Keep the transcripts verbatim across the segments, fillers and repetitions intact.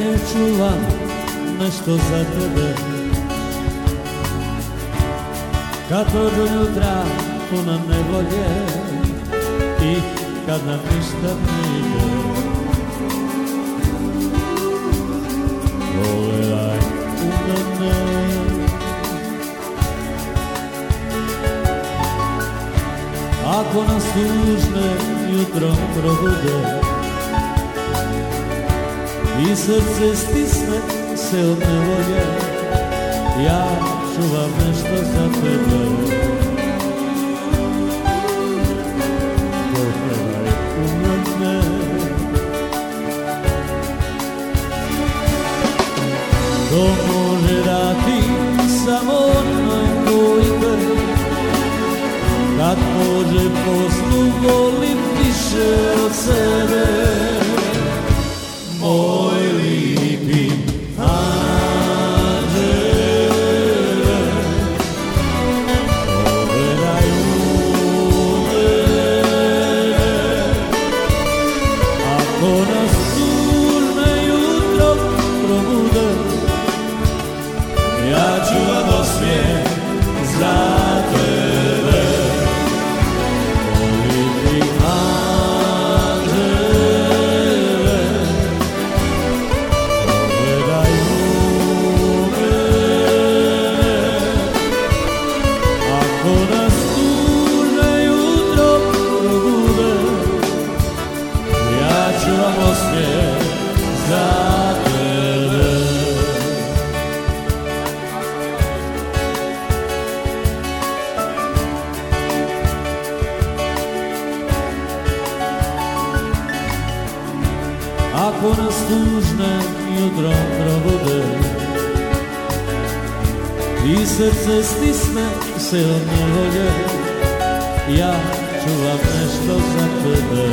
čuvam nešto za tebe. Kad dođu jutra puna nevolje i kad nam ništa ne ide, pogledaj u mene. Ako nas tužne jutrom probude i srce stisne se od nevolje, ja čuvam nešto za tebe. Pogledaj u mene. To može dati samo onaj koji te, kad može poslu volim više od sebe. Moj lipi anđele, pogledaj u mene. Ako nas tužne jutro probude, ja čuvam osmijeh za tebe. Ako nas tužne jutrom probude i srce stisne se od nevolje, ja čuvam nešto za tebe.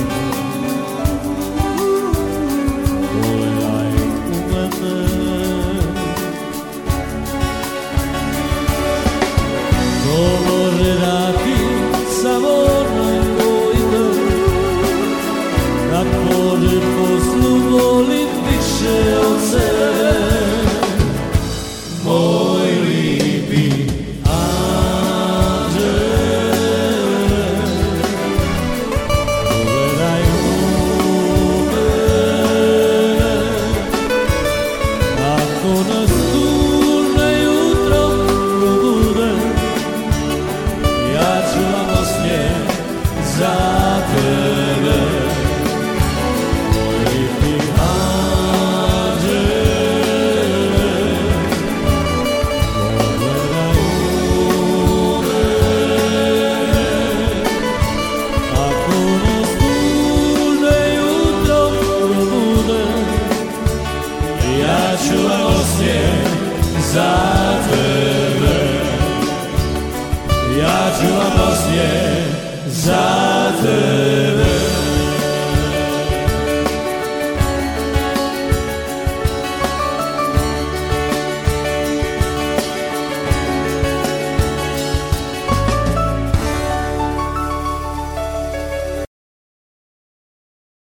Pogledaj u mene. To može dati samo onaj koji te, kad može poslu volim više od sebe. Moj lipi anđele, pogledaj u mene. Ako nas tužne jutro probude, ja čuvam osmijeh za tebe. Za tebe, ja čuvam osmijeh za tebe.